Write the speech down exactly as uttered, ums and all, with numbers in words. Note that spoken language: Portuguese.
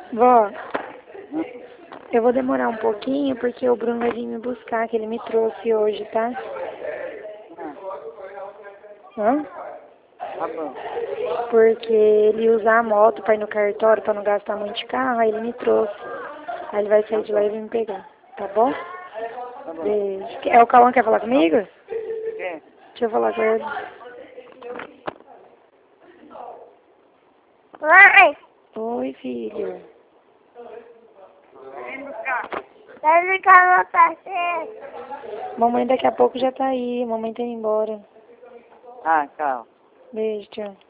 Vó, eu vou demorar um pouquinho porque o Bruno vai vir me buscar, que ele me trouxe hoje, tá? Hã? Tá bom. Porque ele usa a moto pra ir no cartório, pra não gastar muito de carro, aí ele me trouxe. Aí ele vai sair de lá e vir me pegar, tá bom? Tá bom. Beijo. É o Cauã que quer falar comigo? Quem? Deixa eu falar com ele. Mãe, Oi, filho. Vem buscar. vai ficar no parceiro. Mamãe daqui a pouco já tá aí. Mamãe tá indo embora. Ah, calma. Beijo, tchau.